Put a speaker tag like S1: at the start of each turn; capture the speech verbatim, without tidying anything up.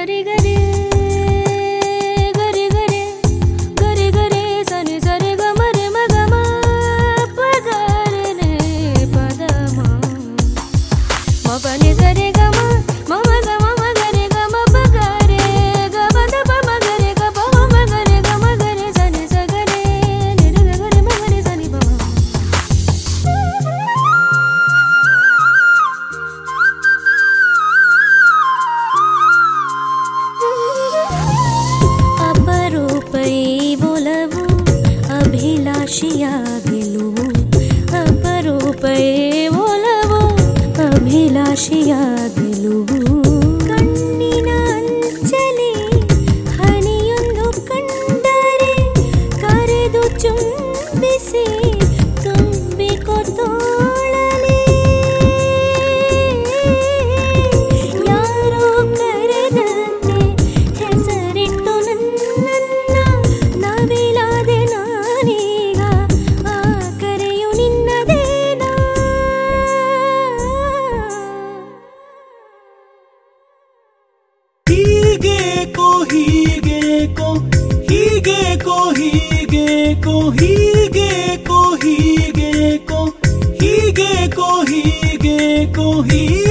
S1: ಗರಿ ಗರಿ ಗರಿ ಗರಿ ಗರಿ ಗರಿ ಸನಿ ಸರಿ ಗಮ ರೆ ಮ ಗಮ ಪದ ರೆ ಪದ ಮ ಮ ಪನಿ ಸರಿ ಗಮ ಮ ಮ ಗಮ ಮ ಗರಿ ಗಮ ಪ ಗರೆ ಗ ಪ ದ ಪ ಮ ಗರಿ ಗ ಪ ಮ ಮ ಗರಿ ಗ ಮ ಗರಿ ಸನಿ ಸ ಗರೆ ನಿ ರ ಗ ಗರಿ ಮ ಗರಿ ಸನಿ ಪ ಮ ಒಲವು ಅಭಿಲಾಷಿಯ ಗೆಲುವು ಅಪರೂಪೇ ಒಲವು ಅಭಿಲಾಷಿಯ ಗೆಲುವು ಕಣ್ಣಿನ ಅಂಚಲಿ ಹನಿಯೊಂದು ಕಂಡರೆ ಕರೆದು ಚುಂಬಿಸಿ ತುಂಬಿಕೊ ತೋಳಲಿ ಯಾರೋ ಕರೆದಂತೆ ಹೆಸರಿಟ್ಟು ನನ್ನ ನವಿಲಾದೆ ನಾನೀಗ ಆ ಕರೆಯು ನಿನ್ನದೇನಾ
S2: ಹೀಗೇಕೋ ಹೀಗೇಕೋ ಹೀಗೇಕೋ ಹೀಗೇಕೋ ಹೀಗೇಕೋ ಹೀಗೇಕೋ ಹೀಗೇಕೋ ಹೀಗೇಕೋ ಹೀ